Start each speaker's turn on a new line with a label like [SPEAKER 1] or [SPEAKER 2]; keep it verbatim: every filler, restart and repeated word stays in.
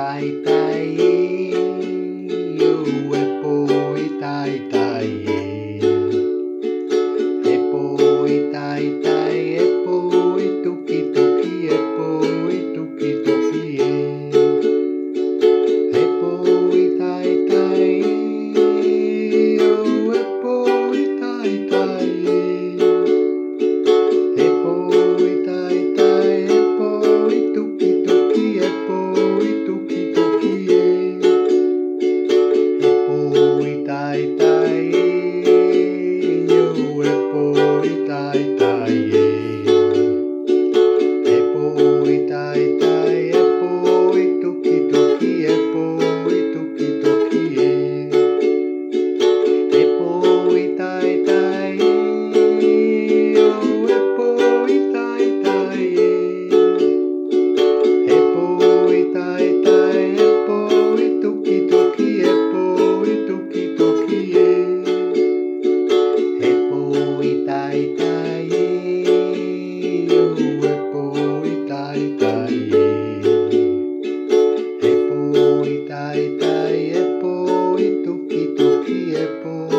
[SPEAKER 1] tai tai yo e poi tai tai e poi tai tai e poi tuki tuki e poi tuki tuki e poi tai tai yo e poi tai tai e poi tai tai e poi tuki tuki e poi tuki tuki e poi tai tai yo e poi tai tai e poi tai tai e poi tuki tuki e poi tuki tuki e poi tai tai yo e poi tai tai e poi tai tai e poi tuki tuki e poi tuki tuki e poi tai tai yo e poi tai tai e poi tai tai e poi tuki tuki e poi